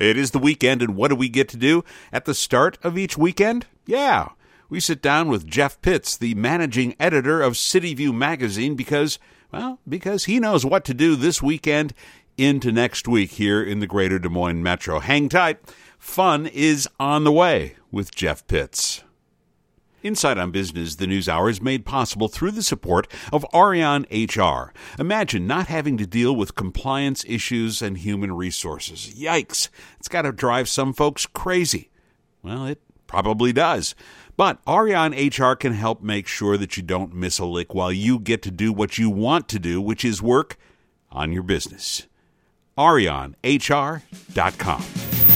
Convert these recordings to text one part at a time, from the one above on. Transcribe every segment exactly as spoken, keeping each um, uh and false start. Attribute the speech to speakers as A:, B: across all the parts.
A: It is the weekend, and what do we get to do at the start of each weekend? Yeah, we sit down with Jeff Pitts, the managing editor of City View magazine, because, well, because he knows what to do this weekend into next week here in the greater Des Moines Metro. Hang tight. Fun is on the way with Jeff Pitts. Inside on Business, the News Hour is made possible through the support of Arion H R. Imagine not having to deal with compliance issues and human resources. Yikes. It's got to drive some folks crazy. Well, it probably does. But Arion H R can help make sure that you don't miss a lick while you get to do what you want to do, which is work on your business. Arion H R dot com.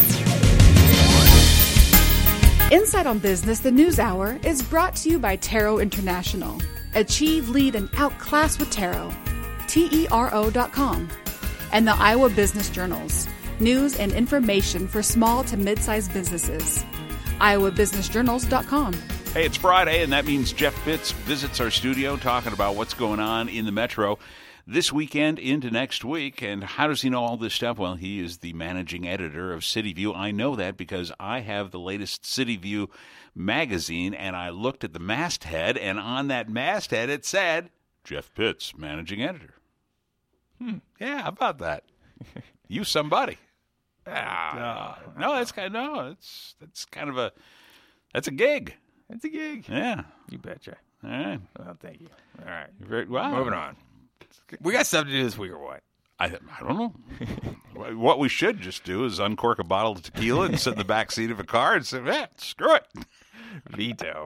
B: Inside on Business, the News Hour is brought to you by Tero International. Achieve, lead, and outclass with Tero. T E R O dot com. And the Iowa Business Journals. News and information for small to mid-sized businesses. Iowa Business Journals dot com.
A: Hey, it's Friday, and that means Jeff Pitts visits our studio talking about what's going on in the Metro this weekend into next week. And how does he know all this stuff? Well, he is the managing editor of City View. I know that because I have the latest City View magazine, and I looked at the masthead, and on that masthead it said, Jeff Pitts, managing editor. Hmm. Yeah, how about that? You somebody. Ah, uh, no, that's kind of, no, it's that's kind of a that's a gig.
C: It's a gig.
A: Yeah,
C: you betcha.
A: All right.
C: Well, thank you. All right.
A: You're very, wow.
C: Moving on. We got stuff to do this week or what?
A: I I don't know. What we should just do is uncork a bottle of tequila and sit in the back seat of a car and say, "Eh, screw it."
C: Veto.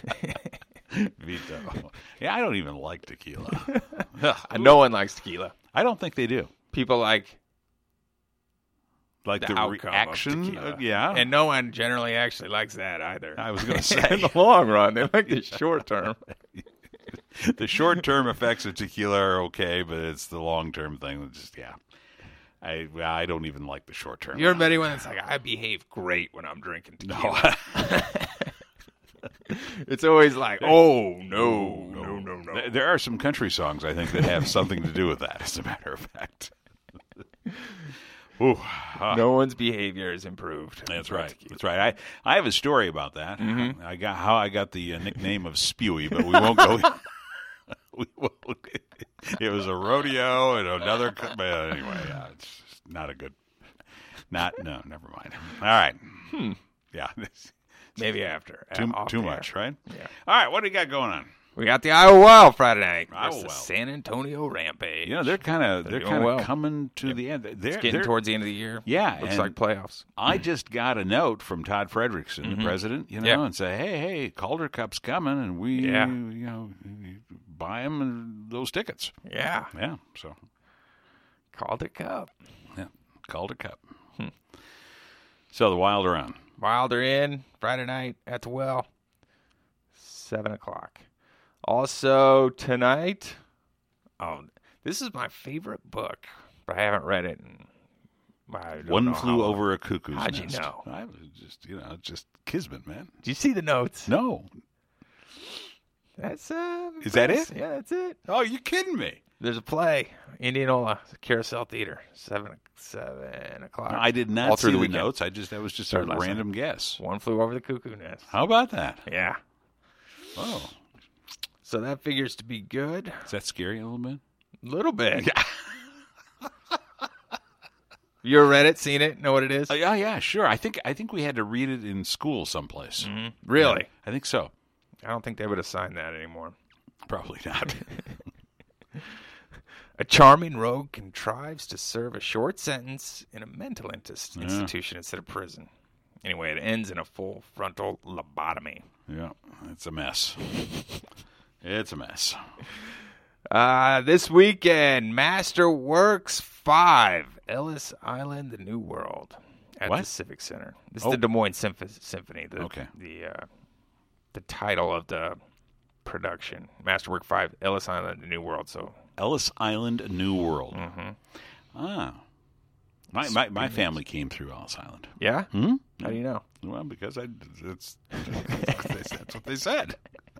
A: Veto. Yeah, I don't even like tequila.
C: No one likes tequila.
A: I don't think they do.
C: People like
A: like
C: the,
A: the
C: outcome
A: reaction.
C: Of tequila.
A: Uh, yeah,
C: and no one generally actually likes that either.
A: I was going to say
C: in the long run, they like the short term.
A: The short-term effects of tequila are okay, but it's the long-term thing that just, yeah. I I don't even like the short-term.
C: You ever met anyone that's like, I behave great when I'm drinking tequila?
A: No.
C: It's always like, oh, no, no, no, no.
A: no. There are some country songs, I think, that have something to do with that, as a matter of fact. Ooh, uh,
C: no one's behavior is improved.
A: That's right. Tequila. That's right. I, I have a story about that.
C: Mm-hmm.
A: I got how I got the uh, nickname of Spewy, but we won't go. we won't, it was a rodeo and another. But anyway, yeah, it's just not a good. Not no. Never mind. All right.
C: Hmm.
A: Yeah.
C: Maybe after.
A: Too
C: uh,
A: too much, right?
C: Yeah.
A: All right. What do you got going on?
C: We got the Iowa Wild Friday night
A: Iowa
C: versus
A: Wild.
C: San Antonio Rampage.
A: You know, they're kind of they're, they're kind of
C: well.
A: coming to
C: yep.
A: the end. They're
C: it's getting
A: they're,
C: towards the end of the year.
A: Yeah,
C: looks
A: and
C: like playoffs.
A: I just got a note from Todd Frederickson,
C: mm-hmm.
A: the president, you know,
C: yeah.
A: and say, "Hey, hey, Calder Cup's coming, and we,
C: yeah.
A: you know, buy them and those tickets."
C: Yeah,
A: yeah. So,
C: Calder Cup.
A: Yeah, Calder Cup.
C: Hmm.
A: So the Wild are on.
C: Wild are in Friday night at the Well, seven o'clock. Also tonight, oh, this is my favorite book, but I haven't read it. And I don't
A: One
C: know
A: Flew
C: how
A: Over a Cuckoo's
C: How'd
A: Nest.
C: you know?
A: I was just, you know, just kismet, man.
C: Did you see the notes?
A: No.
C: That's uh.
A: Is that it?
C: Yeah, that's it.
A: Oh, you kidding me?
C: There's a play, Indianola Carousel Theater, seven seven o'clock.
A: I did not
C: All
A: see
C: through
A: the,
C: the weekend.
A: notes. I just that was just
C: Started
A: a
C: last
A: random guess.
C: One Flew Over the Cuckoo Nest.
A: How about that?
C: Yeah.
A: Oh.
C: So that figures to be good.
A: Is that scary a little bit?
C: A little bit. Yeah. You ever read it, seen it, know what it is?
A: Uh, yeah, yeah, sure. I think I think we had to read it in school someplace.
C: Mm-hmm. Really?
A: Yeah, I think so.
C: I don't think they would assign that anymore.
A: Probably not.
C: A charming rogue contrives to serve a short sentence in a mental int-
A: Yeah.
C: institution instead of prison. Anyway, it ends in a full frontal lobotomy.
A: Yeah, it's a mess. It's a mess.
C: Uh, this weekend, Masterworks five, Ellis Island, The New World, at
A: What?
C: the Civic Center. This
A: Oh.
C: is the Des Moines Symph- Symphony. The,
A: Okay.
C: The uh, the title of the production, Masterwork five, Ellis Island, The New World. So
A: Ellis Island, New World.
C: Mhm.
A: Ah. My, my my family came through Ellis Island.
C: yeah,
A: Hmm?
C: how do you know?
A: Well, because I that's that's what they said.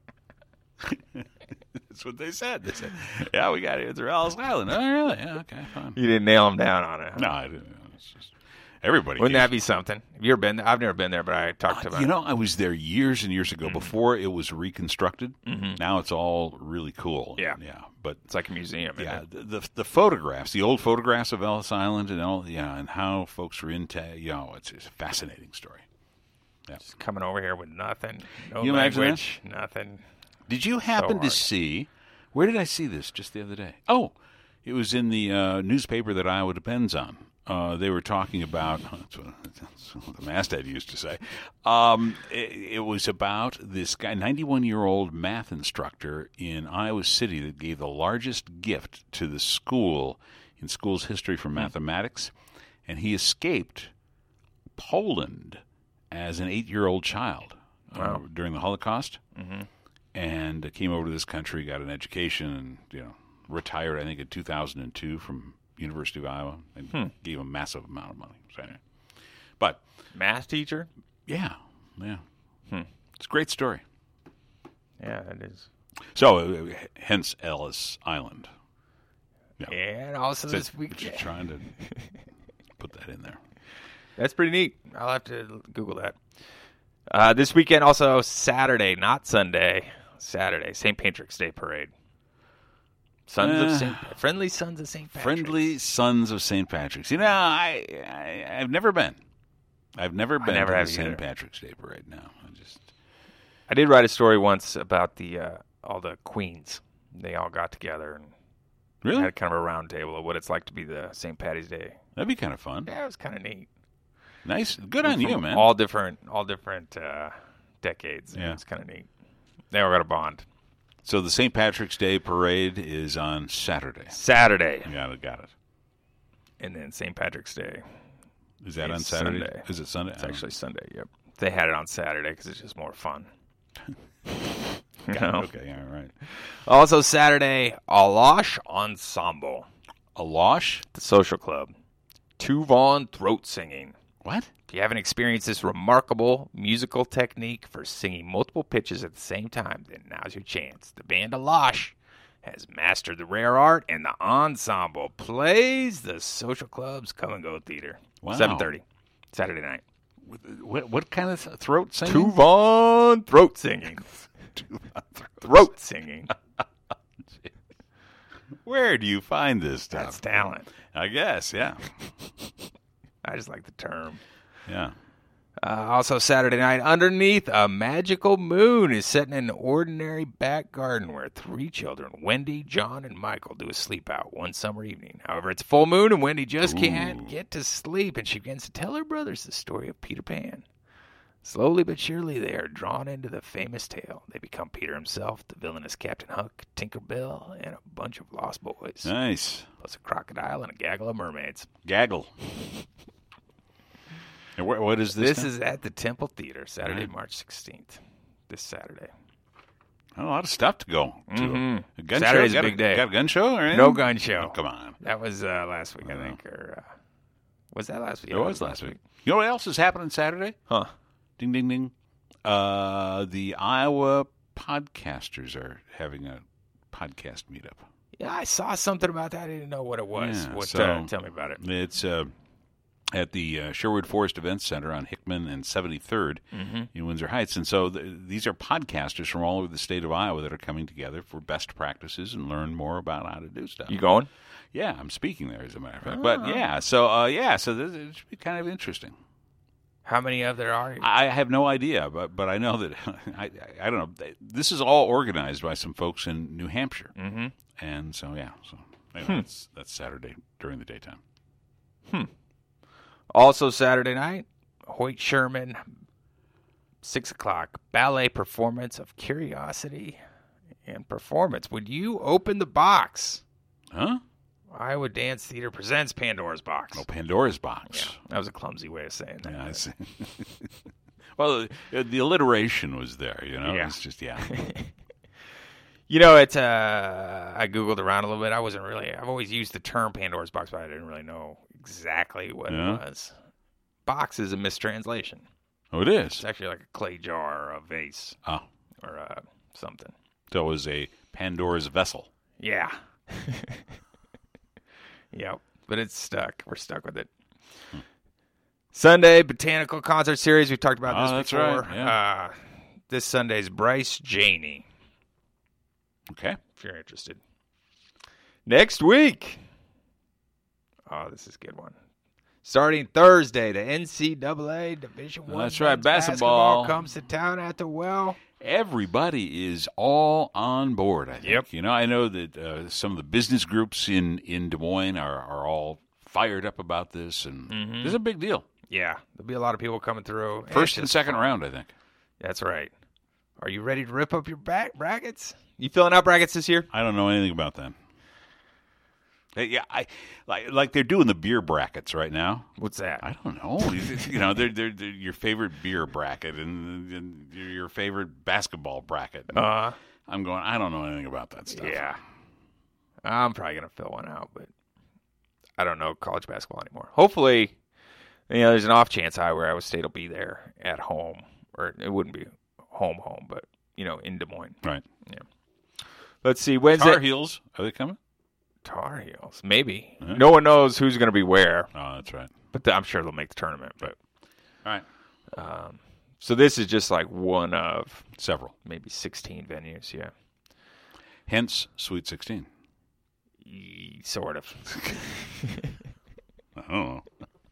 A: That's what they said. They said, "Yeah, we got here through Ellis Island." Oh, really? Yeah, okay, fine.
C: You didn't nail him down on it.
A: No, I didn't. It's just Everybody.
C: Wouldn't
A: keeps-
C: that be something? Have you ever been there? I've never been there, but I talked
A: Uh,
C: about
A: you
C: it.
A: know, I was there years and years ago before it was reconstructed.
C: Mhm.
A: Now it's all really cool.
C: Yeah.
A: yeah. But
C: It's like a museum. Isn't
A: yeah,
C: it?
A: the, the the photographs, the old photographs of Ellis Island, and all, yeah, and how folks were into, you know, it's, it's a fascinating story.
C: Just coming over here with nothing. No
A: You imagine
C: language, nothing.
A: Did you happen to
C: hard.
A: see? Where did I see this just the other day? Oh, it was in the uh, newspaper that Iowa depends on. Uh, they were talking about, that's what, that's what the masthead used to say. Um, it, it was about this guy, ninety-one-year-old math instructor in Iowa City that gave the largest gift to the school in school's history for mathematics, and he escaped Poland as an eight-year-old child uh,
C: Wow.
A: during the Holocaust,
C: Mhm.
A: and uh, came over to this country, got an education, and you know retired, I think, in two thousand two from University of Iowa, and
C: Hmm.
A: gave a massive amount of money. So anyway. But
C: Math teacher?
A: yeah, yeah,
C: Hmm.
A: it's a great story.
C: Yeah, it is.
A: So uh, hence Ellis Island. Yeah.
C: And also
A: So
C: this week.
A: just trying to put that in there.
C: That's pretty neat. I'll have to Google that. Uh, this weekend, also Saturday, not Sunday, Saturday, Saint Patrick's Day Parade. Sons
A: Uh,
C: of Saint Friendly Sons of Saint Patrick's.
A: Friendly Sons of Saint Patrick's. You know, I, I I've never been. I've never been
C: never
A: to
C: have
A: the
C: either.
A: Saint Patrick's Day Parade. No, I just
C: I did write a story once about the uh, all the queens. They all got together and
A: really
C: had kind of a round table of what it's like to be the Saint Patty's Day.
A: that'd be kind of fun.
C: Yeah, it was kind of neat.
A: Nice, good on you,
C: From
A: man.
C: All different, all different uh, decades.
A: Yeah.
C: It's kind of neat. They all got a bond.
A: So the Saint Patrick's Day Parade is on Saturday.
C: Saturday,
A: Got it, got it.
C: and then Saint Patrick's Day.
A: Is that on
C: It's
A: Saturday?
C: Sunday.
A: Is it Sunday?
C: It's actually Sunday. Yep. They had it on Saturday because it's just more fun. You know?
A: Okay, all right.
C: Also Saturday, Alosh Ensemble,
A: Alosh?
C: the social club. Tuvon throat singing.
A: What?
C: If you haven't experienced this remarkable musical technique for singing multiple pitches at the same time, then now's your chance. The band Alosh has mastered the rare art, and the ensemble plays the social club's Come and Go Theater.
A: Wow.
C: seven thirty, Saturday night.
A: What, what kind of th- throat singing?
C: Tuvon throat singing. Throat singing.
A: Where do you find this stuff?
C: That's talent.
A: I guess, yeah.
C: I just like the term.
A: Yeah.
C: Uh, also Saturday night, Underneath a Magical Moon is set in an ordinary back garden where three children, Wendy, John, and Michael, do a sleep out one summer evening. However, it's full moon and Wendy just can't get to sleep, and she begins to tell her brothers the story of Peter Pan. Slowly but surely, they are drawn into the famous tale. They become Peter himself, the villainous Captain Hook, Tinker Bell, and a bunch of lost boys,
A: Nice.
C: plus a crocodile and a gaggle of mermaids.
A: Gaggle. And wh- what is this?
C: This
A: now?
C: is at the Temple Theater, Saturday,
A: Right.
C: March sixteenth. This Saturday.
A: a lot of stuff to go to.
C: Mhm.
A: A gun
C: Saturday's
A: show?
C: a
A: Got
C: big day.
A: Got a gun show or anything?
C: No gun show.
A: Oh, come on.
C: That was uh, last week, I
A: Uh-huh.
C: think. Or uh, was that last week?
A: It was last week. You know what else is happening Saturday?
C: Huh.
A: Ding, ding, ding. Uh, the Iowa podcasters are having a podcast meetup.
C: Yeah, I saw something about that. I didn't know what it was.
A: Yeah,
C: what?
A: so-
C: uh, tell me about it.
A: It's uh, at the uh, Sherwood Forest Events Center on Hickman and seventy-third
C: Mm-hmm.
A: in Windsor Heights. And so th- these are podcasters from all over the state of Iowa that are coming together for best practices and learn more about how to do stuff.
C: You going?
A: Yeah, I'm speaking there, as a matter of fact. But yeah, so uh, yeah, so this it should be kind of interesting.
C: How many of there are you?
A: I have no idea, but but I know that I I, I don't know. This is all organized by some folks in New Hampshire,
C: Mm-hmm.
A: and so yeah, so anyway, that's that's Saturday during the daytime.
C: Also Saturday night, Hoyt Sherman, six o'clock, ballet performance of Curiosity and Performance. Would you open the box?
A: Huh?
C: Iowa Dance Theater presents Pandora's Box.
A: Oh, Pandora's box.
C: Yeah, that was a clumsy way of saying that.
A: Yeah, I see. Well, the, the alliteration was there, you know.
C: Yeah.
A: It's just yeah.
C: You know, it's uh, I googled around a little bit. I wasn't really. I've always used the term Pandora's box, but I didn't really know exactly what
A: Yeah.
C: it was. Box is a mistranslation.
A: Oh, it is.
C: It's actually like a clay jar, or a vase,
A: Oh,
C: or uh, something.
A: so it was a Pandora's vessel.
C: Yeah. Yep. But it's stuck. We're stuck with it. Sunday, Botanical Concert Series. We've talked about this
A: oh, that's
C: before.
A: Right. Yeah.
C: Uh, this Sunday's Bryce Janey.
A: Okay.
C: If you're interested. Next week. Oh, this is a good one. Starting Thursday, the N C double A Division One.
A: That's right,
C: basketball.
A: basketball
C: comes to town at the Well.
A: Everybody is all on board, I think.
C: Yep.
A: You know, I know that uh, some of the business groups in, in Des Moines are, are all fired up about this, and
C: mm-hmm.
A: this is a big deal.
C: Yeah, there'll be a lot of people coming through.
A: First and second fun. round, I think.
C: That's right. Are you ready to rip up your back brackets? You filling out brackets this year?
A: I don't know anything about that. Yeah, I like like they're doing the beer brackets right now.
C: What's that?
A: I don't know. You know, they're, they're they're your favorite beer bracket and, and your favorite basketball bracket.
C: Uh,
A: I'm going. I don't know anything about that stuff.
C: Yeah, I'm probably gonna fill one out, but I don't know college basketball anymore. Hopefully, you know, there's an off chance Iowa Iowa State will be there at home, or it wouldn't be home home, but you know, in Des Moines.
A: Right.
C: Yeah. Let's see. Wednesday.
A: Tar Heels, are they coming?
C: Tar Heels, maybe.
A: Uh-huh.
C: No one knows who's going to be where.
A: Oh, that's right.
C: But the, I'm sure they'll make the tournament. But
A: all right.
C: Um, so this is just like one of
A: several,
C: maybe sixteen venues. Yeah.
A: Hence, Sweet sixteen.
C: E- sort of.
A: I don't know.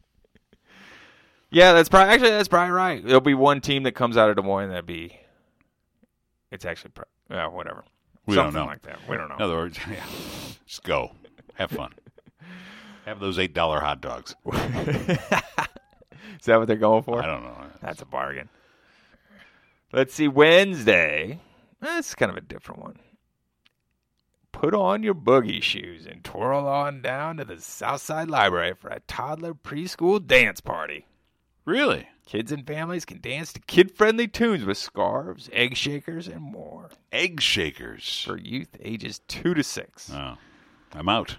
C: Yeah, that's probably actually that's probably right. There'll be one team that comes out of Des Moines that'd be. It's actually, uh, whatever.
A: We
C: Something
A: don't know.
C: like that. We don't know.
A: In other words, yeah, just go. Have fun. Have those eight dollar hot dogs.
C: Is that what they're going for?
A: I don't know.
C: That's a bargain. Let's see. Wednesday. That's kind of a different one. Put on your boogie shoes and twirl on down to the Southside Library for a toddler preschool dance party.
A: Really?
C: Kids and families can dance to kid-friendly tunes with scarves, egg shakers, and more.
A: Egg shakers.
C: For youth ages two to six.
A: Oh, I'm out.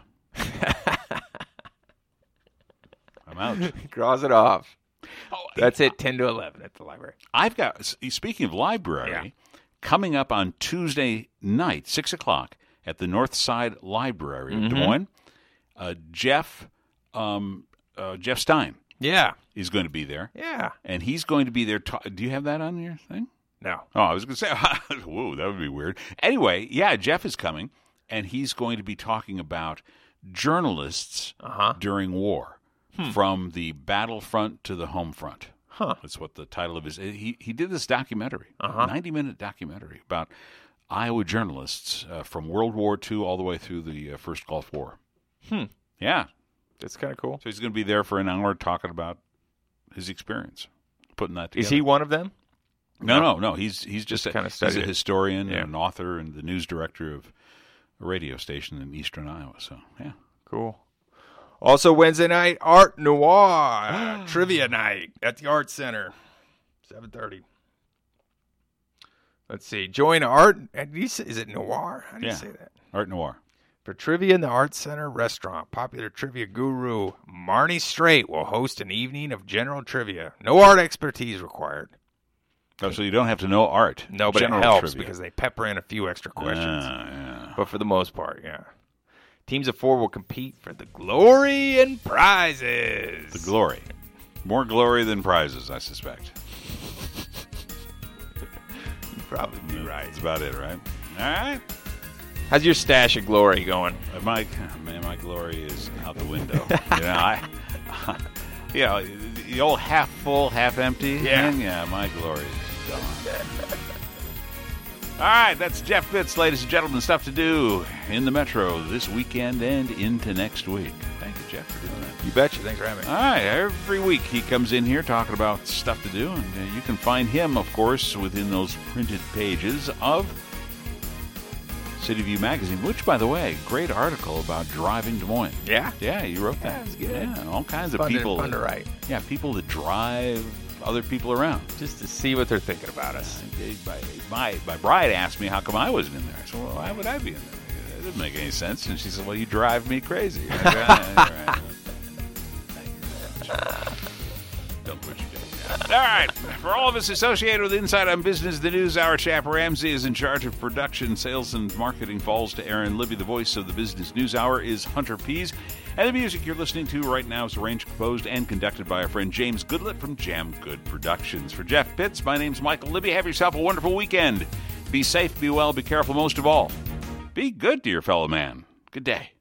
A: I'm out.
C: Cross it off.
A: Oh,
C: That's it, ten to eleven at the library.
A: I've got, speaking of library,
C: Yeah.
A: coming up on Tuesday night, six o'clock, at the Northside Library of
C: Mm-hmm.
A: Des Moines, uh, Jeff, um, uh, Jeff Stein
C: Yeah.
A: is going to be there.
C: Yeah.
A: And he's going to be there. Ta- Do you have that on your thing?
C: No.
A: Oh, I was going to say, whoa, that would be weird. Anyway, yeah, Jeff is coming, and he's going to be talking about journalists
C: Uh-huh.
A: during war, hmm. from the battlefront to the home front.
C: Huh.
A: That's what the title of his. He he did this documentary,
C: Uh-huh.
A: ninety minute documentary about Iowa journalists uh, from World War Two all the way through the uh, first Gulf War.
C: Hmm.
A: Yeah,
C: That's kind of cool.
A: so he's going to be there for an hour talking about his experience, putting that together.
C: Is he one of them?
A: No, no, no. He's he's just,
C: Just
A: a,
C: kinda
A: he's
C: studied
A: a
C: it.
A: historian
C: Yeah.
A: and an author and the news director of a radio station in eastern Iowa. So yeah,
C: Cool. Also Wednesday night, Art Noir trivia night at the Art Center, seven thirty. Let's see. Join Art. Is it Noir? How do you
A: Yeah.
C: say that?
A: Art Noir.
C: For trivia in the Art Center restaurant, popular trivia guru Marnie Straight will host an evening of general trivia. No art expertise required.
A: Oh, so you don't have to know art.
C: No, but
A: General
C: it helps
A: trivia.
C: because they pepper in a few extra questions.
A: Ah, yeah.
C: But for the most part, yeah. Teams of four will compete for the glory and prizes.
A: The glory. More glory than prizes, I suspect.
C: You'd probably be right.
A: That's about it, right? All right.
C: How's your stash of glory going?
A: Uh, My man, my glory is out the window. you know, I, you know, the old half full, half empty.
C: Yeah.
A: thing, yeah. My glory is gone. All right, that's Jeff Pitts, ladies and gentlemen. Stuff to do in the Metro this weekend and into next week. Thank you, Jeff, for doing that.
C: You betcha. Thanks for having me.
A: All right, every week he comes in here talking about stuff to do, and uh, you can find him, of course, within those printed pages of City View Magazine, which, by the way, great article about driving Des Moines.
C: Yeah?
A: Yeah, you wrote that.
C: Yeah, it's good.
A: Yeah, all kinds of
C: Fun to-
A: people.
C: fun to write.
A: Yeah, people that drive other people around.
C: Just to see what they're thinking about us.
A: My, my, my bride asked me how come I wasn't in there. I said, well, why would I be in there? It doesn't make any sense. And she said, well, you drive me crazy. I said, "Ah, all right." Thank you very much. Don't put your All right. For all of us associated with Inside on Business, the News Hour, Chap Ramsey is in charge of production, sales, and marketing. Falls to Aaron Libby. The voice of the Business News Hour is Hunter Pease. And the music you're listening to right now is arranged, composed, and conducted by our friend James Goodlett from Jam Good Productions. For Jeff Pitts, my name's Michael Libby. Have yourself a wonderful weekend. Be safe, be well, be careful, most of all. Be good to your fellow man. Good day.